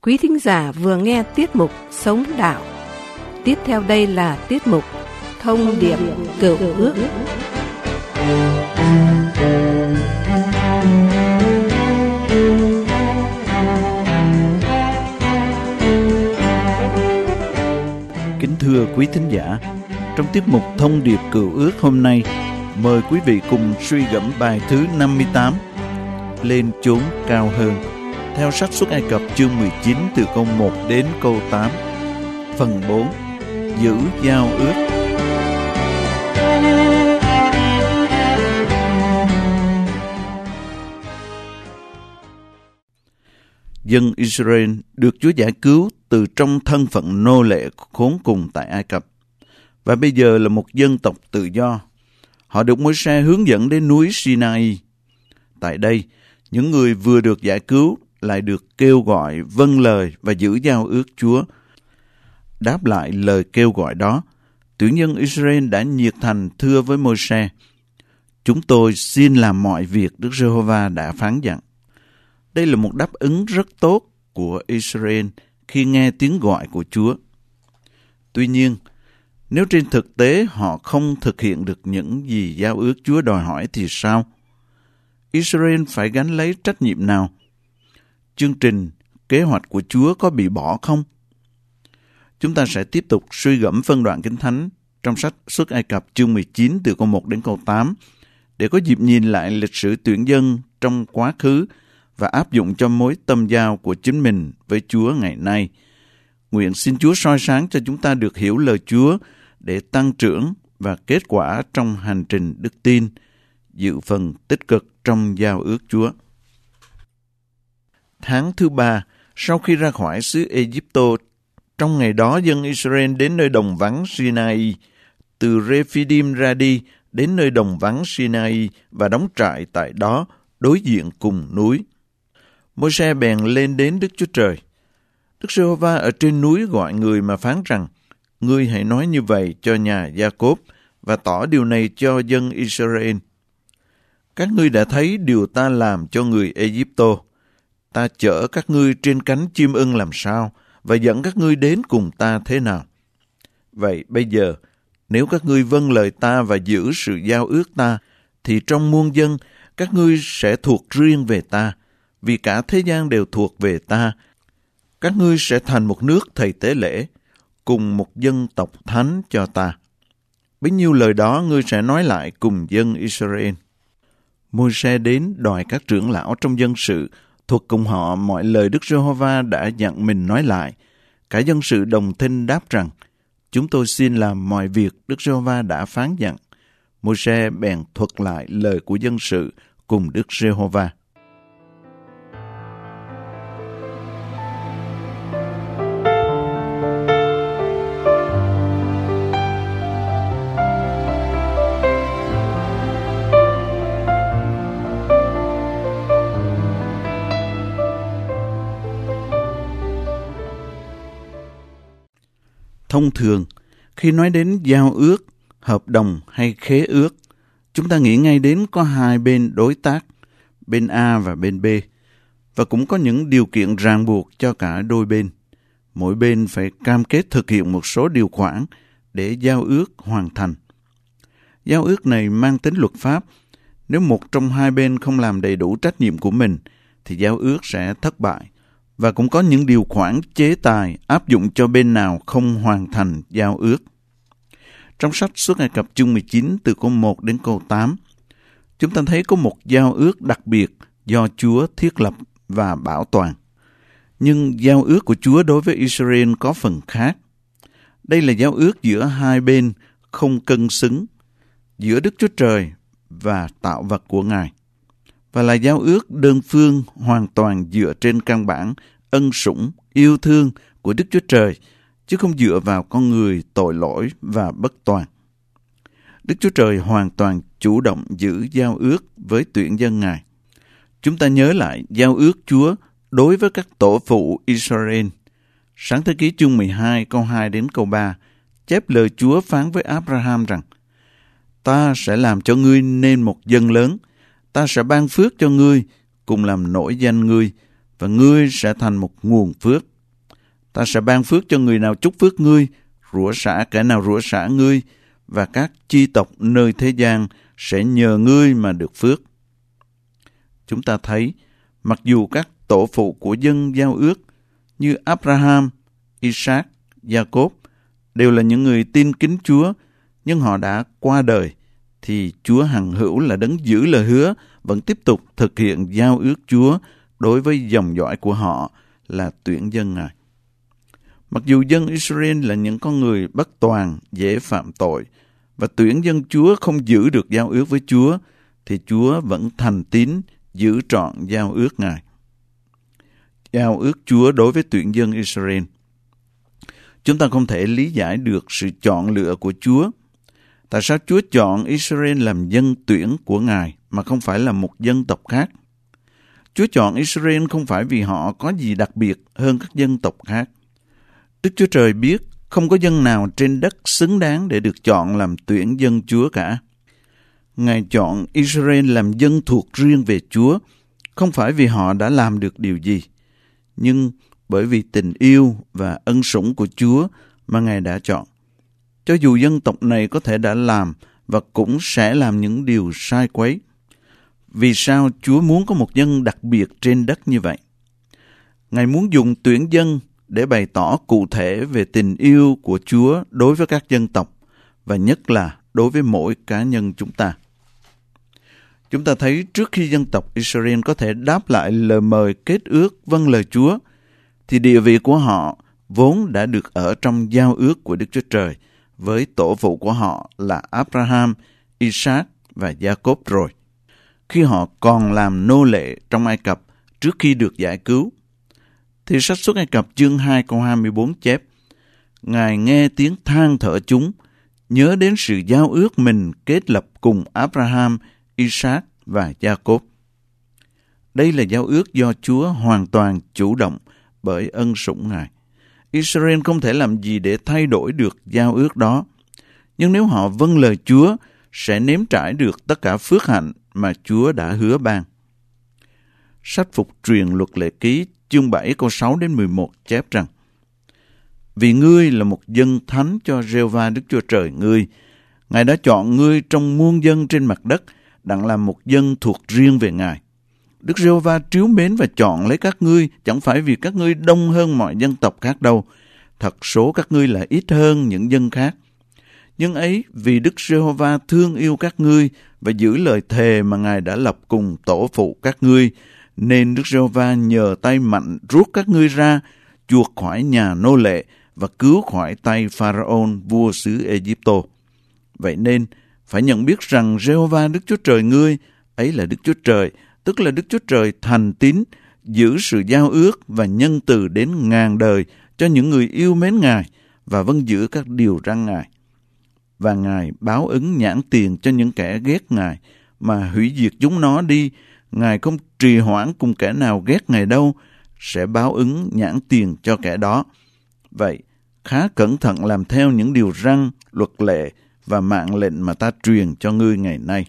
Quý thính giả vừa nghe tiết mục Sống Đạo. Tiếp theo đây là tiết mục Thông điệp Cựu Ước. Kính thưa quý thính giả, trong tiết mục Thông điệp Cựu Ước hôm nay, mời quý vị cùng suy gẫm bài thứ 58, Lên chốn cao hơn, theo sách Xuất Ai Cập chương 19 từ câu 1 đến câu 8. Phần 4, giữ giao ước. Dân Israel được Chúa giải cứu từ trong thân phận nô lệ khốn cùng tại Ai Cập, và bây giờ là một dân tộc tự do. Họ được Môi-se hướng dẫn đến núi Sinai. Tại đây, những người vừa được giải cứu lại được kêu gọi vâng lời và giữ giao ước Chúa. Đáp lại lời kêu gọi đó, tuyển dân Israel đã nhiệt thành thưa với Môi-se: "Chúng tôi xin làm mọi việc Đức Giê-hô-va đã phán dặn." Đây là một đáp ứng rất tốt của Israel khi nghe tiếng gọi của Chúa. Tuy nhiên, nếu trên thực tế họ không thực hiện được những gì giao ước Chúa đòi hỏi thì sao? Israel phải gánh lấy trách nhiệm nào? Chương trình, kế hoạch của Chúa có bị bỏ không? Chúng ta sẽ tiếp tục suy gẫm phân đoạn Kinh Thánh trong sách Xuất Ai Cập chương 19 từ câu 1 đến câu 8 để có dịp nhìn lại lịch sử tuyển dân trong quá khứ và áp dụng cho mối tâm giao của chính mình với Chúa ngày nay. Nguyện xin Chúa soi sáng cho chúng ta được hiểu lời Chúa để tăng trưởng và kết quả trong hành trình đức tin, dự phần tích cực trong giao ước Chúa. Tháng thứ 3, sau khi ra khỏi xứ Ai-cập, trong ngày đó dân Israel đến nơi đồng vắng Sinai, từ Rephidim ra đi đến nơi đồng vắng Sinai và đóng trại tại đó đối diện cùng núi. Môi-se bèn lên đến Đức Chúa Trời. Đức Giê-hô-va ở trên núi gọi người mà phán rằng: "Ngươi hãy nói như vậy cho nhà Gia-cốp và tỏ điều này cho dân Israel. Các ngươi đã thấy điều ta làm cho người Ai-cập. Ta chở các ngươi trên cánh chim ưng làm sao và dẫn các ngươi đến cùng ta thế nào. Vậy bây giờ, nếu các ngươi vâng lời ta và giữ sự giao ước ta, thì trong muôn dân các ngươi sẽ thuộc riêng về ta, vì cả thế gian đều thuộc về ta. Các ngươi sẽ thành một nước thầy tế lễ, cùng một dân tộc thánh cho ta." Bấy nhiêu lời đó ngươi sẽ nói lại cùng dân Israel. Môi-se đến đòi các trưởng lão trong dân sự thuật cùng họ mọi lời Đức Giê-hô-va đã dặn mình nói lại. Cả dân sự đồng thinh đáp rằng: "Chúng tôi xin làm mọi việc Đức Giê-hô-va đã phán dặn." Môi-se bèn thuật lại lời của dân sự cùng Đức Giê-hô-va. Thông thường, khi nói đến giao ước, hợp đồng hay khế ước, chúng ta nghĩ ngay đến có hai bên đối tác, bên A và bên B, và cũng có những điều kiện ràng buộc cho cả đôi bên. Mỗi bên phải cam kết thực hiện một số điều khoản để giao ước hoàn thành. Giao ước này mang tính luật pháp. Nếu một trong hai bên không làm đầy đủ trách nhiệm của mình, thì giao ước sẽ thất bại. Và cũng có những điều khoản chế tài áp dụng cho bên nào không hoàn thành giao ước. Trong sách Xuất Ai Cập chương 19 từ câu 1 đến câu 8, chúng ta thấy có một giao ước đặc biệt do Chúa thiết lập và bảo toàn. Nhưng giao ước của Chúa đối với Israel có phần khác. Đây là giao ước giữa hai bên không cân xứng, giữa Đức Chúa Trời và tạo vật của Ngài, và là giao ước đơn phương hoàn toàn dựa trên căn bản ân sủng, yêu thương của Đức Chúa Trời, chứ không dựa vào con người tội lỗi và bất toàn. Đức Chúa Trời hoàn toàn chủ động giữ giao ước với tuyển dân Ngài. Chúng ta nhớ lại giao ước Chúa đối với các tổ phụ Israel. Sáng thế ký chương 12 câu 2 đến câu 3 chép lời Chúa phán với Abraham rằng: "Ta sẽ làm cho ngươi nên một dân lớn, ta sẽ ban phước cho ngươi, cùng làm nổi danh ngươi, và ngươi sẽ thành một nguồn phước, Ta sẽ ban phước cho người nào chúc phước ngươi, rủa xả kẻ nào rủa xả ngươi, và các chi tộc nơi thế gian sẽ nhờ ngươi mà được phước. Chúng ta thấy, mặc dù các tổ phụ của dân giao ước như Abraham, Isaac, Jacob đều là những người tin kính Chúa, nhưng họ đã qua đời, thì Chúa hằng hữu là đấng giữ lời hứa, vẫn tiếp tục thực hiện giao ước Chúa đối với dòng dõi của họ là tuyển dân Ngài. Mặc dù dân Israel là những con người bất toàn, dễ phạm tội, và tuyển dân Chúa không giữ được giao ước với Chúa, thì Chúa vẫn thành tín giữ trọn giao ước Ngài. Giao ước Chúa đối với tuyển dân Israel. Chúng ta không thể lý giải được sự chọn lựa của Chúa. Tại sao Chúa chọn Israel làm dân tuyển của Ngài mà không phải là một dân tộc khác? Chúa chọn Israel không phải vì họ có gì đặc biệt hơn các dân tộc khác. Đức Chúa Trời biết không có dân nào trên đất xứng đáng để được chọn làm tuyển dân Chúa cả. Ngài chọn Israel làm dân thuộc riêng về Chúa, không phải vì họ đã làm được điều gì, nhưng bởi vì tình yêu và ân sủng của Chúa mà Ngài đã chọn. Cho dù dân tộc này có thể đã làm và cũng sẽ làm những điều sai quấy. Vì sao Chúa muốn có một dân đặc biệt trên đất như vậy? Ngài muốn dùng tuyển dân để bày tỏ cụ thể về tình yêu của Chúa đối với các dân tộc, và nhất là đối với mỗi cá nhân chúng ta. Chúng ta thấy trước khi dân tộc Israel có thể đáp lại lời mời kết ước vâng lời Chúa, thì địa vị của họ vốn đã được ở trong giao ước của Đức Chúa Trời với tổ phụ của họ là Abraham, Isaac và Jacob rồi, khi họ còn làm nô lệ trong Ai Cập trước khi được giải cứu. Thì sách Xuất Ai Cập chương 2 câu 24 chép, Ngài nghe tiếng than thở chúng, nhớ đến sự giao ước mình kết lập cùng Abraham, Isaac và Jacob. Đây là giao ước do Chúa hoàn toàn chủ động bởi ân sủng Ngài. Israel không thể làm gì để thay đổi được giao ước đó. Nhưng nếu họ vâng lời Chúa, sẽ nếm trải được tất cả phước hạnh mà Chúa đã hứa ban. Sách Phục truyền Luật Lệ Ký chương 7 câu 6 đến 11 chép rằng, Vì ngươi là một dân thánh cho Giê-hô-va Đức Chúa Trời ngươi, Ngài đã chọn ngươi trong muôn dân trên mặt đất, đặng làm một dân thuộc riêng về Ngài. Đức Giê-hô-va trìu mến và chọn lấy các ngươi, chẳng phải vì các ngươi đông hơn mọi dân tộc khác đâu. Thật số các ngươi là ít hơn những dân khác. Nhưng ấy vì Đức Giê-hô-va thương yêu các ngươi và giữ lời thề mà Ngài đã lập cùng tổ phụ các ngươi, nên Đức Giê-hô-va nhờ tay mạnh rút các ngươi ra, chuộc khỏi nhà nô lệ và cứu khỏi tay Pharaon vua xứ Ê-díp-tô. Vậy nên phải nhận biết rằng Giê-hô-va Đức Chúa Trời ngươi ấy là Đức Chúa Trời, tức là Đức Chúa Trời thành tín, giữ sự giao ước và nhân từ đến ngàn đời cho những người yêu mến Ngài và vâng giữ các điều răn Ngài. Và Ngài báo ứng nhãn tiền cho những kẻ ghét Ngài, mà hủy diệt chúng nó đi. Ngài không trì hoãn cùng kẻ nào ghét Ngài đâu, sẽ báo ứng nhãn tiền cho kẻ đó. Vậy, khá cẩn thận làm theo những điều răn, luật lệ và mạng lệnh mà ta truyền cho ngươi ngày nay.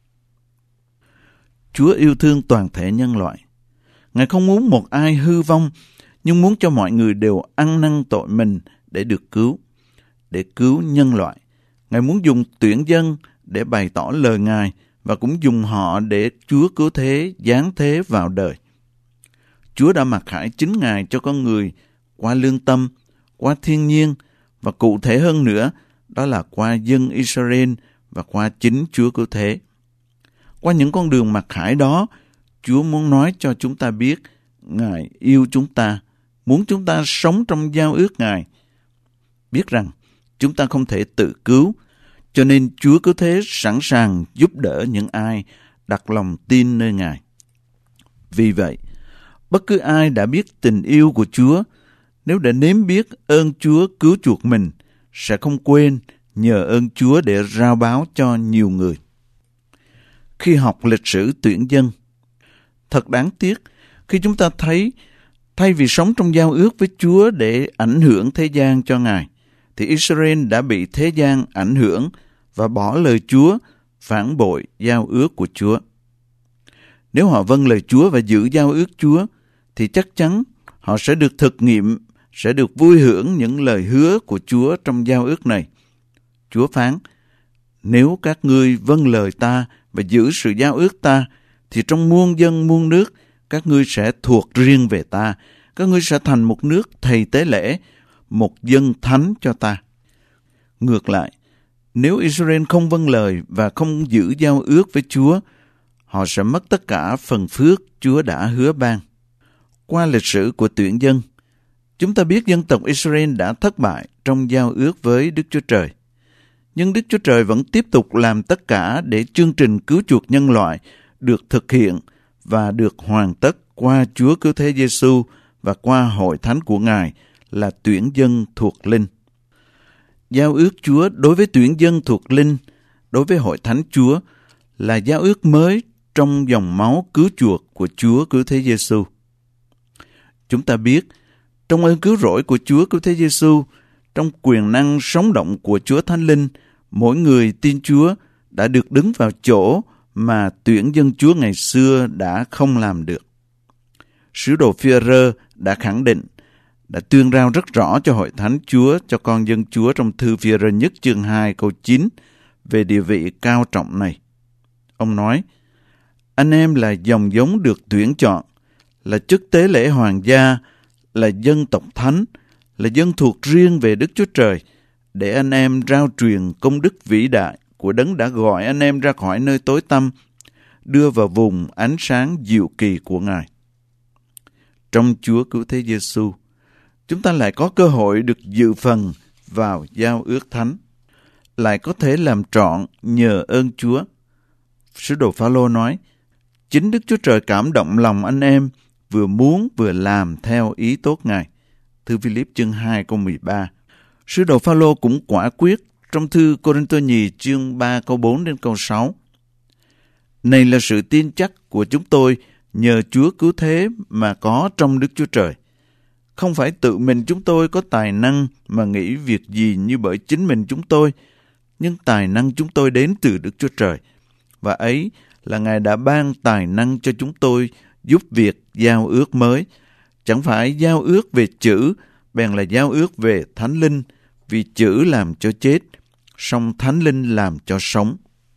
Chúa yêu thương toàn thể nhân loại. Ngài không muốn một ai hư vong, nhưng muốn cho mọi người đều ăn năn tội mình để được cứu, để cứu nhân loại. Ngài muốn dùng tuyển dân để bày tỏ lời Ngài và cũng dùng họ để Chúa cứu thế, giáng thế vào đời. Chúa đã mặc khải chính Ngài cho con người qua lương tâm, qua thiên nhiên và cụ thể hơn nữa, đó là qua dân Israel và qua chính Chúa cứu thế. Qua những con đường mặc khải đó, Chúa muốn nói cho chúng ta biết Ngài yêu chúng ta, muốn chúng ta sống trong giao ước Ngài. Biết rằng chúng ta không thể tự cứu, cho nên Chúa cứu thế sẵn sàng giúp đỡ những ai đặt lòng tin nơi Ngài. Vì vậy, bất cứ ai đã biết tình yêu của Chúa, nếu đã nếm biết ơn Chúa cứu chuộc mình, sẽ không quên nhờ ơn Chúa để rao báo cho nhiều người. Khi học lịch sử tuyển dân, thật đáng tiếc khi chúng ta thấy thay vì sống trong giao ước với Chúa để ảnh hưởng thế gian cho Ngài, thì Israel đã bị thế gian ảnh hưởng và bỏ lời Chúa, phản bội giao ước của Chúa. Nếu họ vâng lời Chúa và giữ giao ước Chúa, thì chắc chắn họ sẽ được thực nghiệm sẽ được vui hưởng những lời hứa của Chúa trong giao ước này. Chúa phán, nếu các ngươi vâng lời ta và giữ sự giao ước ta, thì trong muôn dân muôn nước, các ngươi sẽ thuộc riêng về ta. Các ngươi sẽ thành một nước thầy tế lễ, một dân thánh cho ta. Ngược lại, nếu Israel không vâng lời và không giữ giao ước với Chúa, họ sẽ mất tất cả phần phước Chúa đã hứa ban. Qua lịch sử của tuyển dân, chúng ta biết dân tộc Israel đã thất bại trong giao ước với Đức Chúa Trời. Nhưng Đức Chúa Trời vẫn tiếp tục làm tất cả để chương trình cứu chuộc nhân loại được thực hiện và được hoàn tất qua Chúa Cứu Thế Giêsu và qua hội thánh của Ngài là tuyển dân thuộc linh. Giao ước Chúa đối với tuyển dân thuộc linh, đối với hội thánh Chúa là giao ước mới trong dòng máu cứu chuộc của Chúa Cứu Thế Giêsu. Chúng ta biết, trong ơn cứu rỗi của Chúa Cứu Thế Giêsu, trong quyền năng sống động của Chúa Thánh Linh, mỗi người tin Chúa đã được đứng vào chỗ mà tuyển dân Chúa ngày xưa đã không làm được. Sứ đồ Phi-e-rơ đã khẳng định, đã tuyên rao rất rõ cho hội thánh Chúa, cho con dân Chúa trong thư Phi-e-rơ nhất chương 2 câu 9 về địa vị cao trọng này. Ông nói, anh em là dòng giống được tuyển chọn, là chức tế lễ hoàng gia, là dân tộc thánh, là dân thuộc riêng về Đức Chúa Trời, để anh em rao truyền công đức vĩ đại của Đấng đã gọi anh em ra khỏi nơi tối tăm, đưa vào vùng ánh sáng diệu kỳ của Ngài. Trong Chúa Cứu Thế Giêsu, chúng ta lại có cơ hội được dự phần vào giao ước thánh, lại có thể làm trọn nhờ ơn Chúa. Sứ đồ Phao-lô nói, chính Đức Chúa Trời cảm động lòng anh em, vừa muốn vừa làm theo ý tốt Ngài. Thư Phi-líp chương 2 câu 13. Sứ đồ Phao-lô cũng quả quyết trong thư Cô-rinh-tô nhì chương 3 câu 4 đến câu 6. Này là sự tin chắc của chúng tôi nhờ Chúa Cứu Thế mà có trong Đức Chúa Trời. Không phải tự mình chúng tôi có tài năng mà nghĩ việc gì như bởi chính mình chúng tôi, nhưng tài năng chúng tôi đến từ Đức Chúa Trời. Và ấy là Ngài đã ban tài năng cho chúng tôi giúp việc giao ước mới. Chẳng phải giao ước về chữ, bèn là giao ước về Thánh Linh, vì chữ làm cho chết, song Thánh Linh làm cho sống.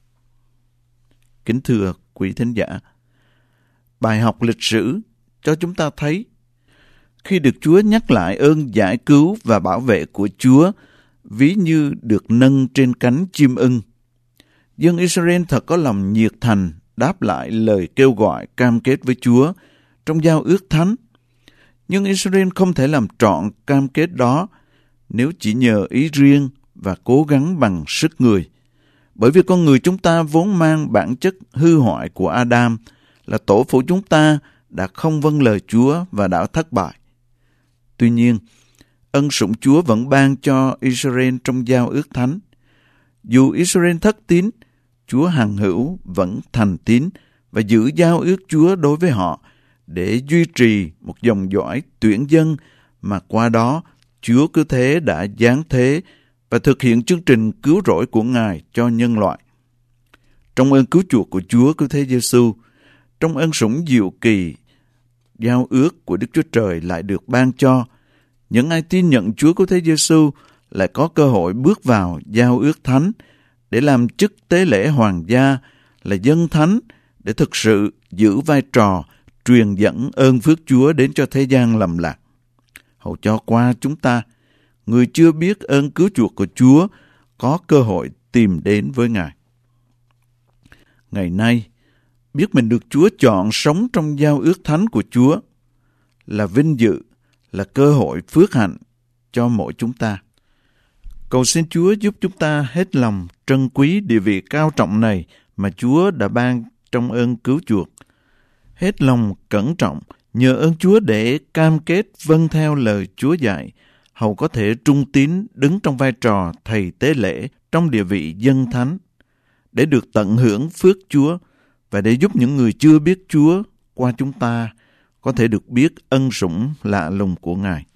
Kính thưa quý thính giả, bài học lịch sử cho chúng ta thấy, khi được Chúa nhắc lại ơn giải cứu và bảo vệ của Chúa, ví như được nâng trên cánh chim ưng, dân Israel thật có lòng nhiệt thành đáp lại lời kêu gọi cam kết với Chúa trong giao ước thánh. Nhưng Israel không thể làm trọn cam kết đó nếu chỉ nhờ ý riêng và cố gắng bằng sức người. Bởi vì con người chúng ta vốn mang bản chất hư hoại của Adam, là tổ phụ chúng ta đã không vâng lời Chúa và đã thất bại. Tuy nhiên, ân sủng Chúa vẫn ban cho Israel trong giao ước thánh. Dù Israel thất tín, Chúa hằng hữu vẫn thành tín và giữ giao ước Chúa đối với họ để duy trì một dòng dõi tuyển dân mà qua đó Chúa Cứu Thế đã giáng thế và thực hiện chương trình cứu rỗi của Ngài cho nhân loại. Trong ơn cứu chuộc của Chúa Cứu Thế Giêsu, trong ân sủng diệu kỳ, giao ước của Đức Chúa Trời lại được ban cho những ai tin nhận Chúa Cứu Thế Giêsu lại có cơ hội bước vào giao ước thánh để làm chức tế lễ hoàng gia, là dân thánh, để thực sự giữ vai trò truyền dẫn ơn phước Chúa đến cho thế gian lầm lạc. Hầu cho qua chúng ta, người chưa biết ơn cứu chuộc của Chúa có cơ hội tìm đến với Ngài. Ngày nay, biết mình được Chúa chọn sống trong giao ước thánh của Chúa là vinh dự, là cơ hội phước hạnh cho mỗi chúng ta. Cầu xin Chúa giúp chúng ta hết lòng trân quý địa vị cao trọng này mà Chúa đã ban trong ơn cứu chuộc. Hết lòng cẩn trọng nhờ ơn Chúa để cam kết vâng theo lời Chúa dạy, hầu có thể trung tín đứng trong vai trò thầy tế lễ trong địa vị dân thánh, để được tận hưởng phước Chúa và để giúp những người chưa biết Chúa qua chúng ta có thể được biết ân sủng lạ lùng của Ngài.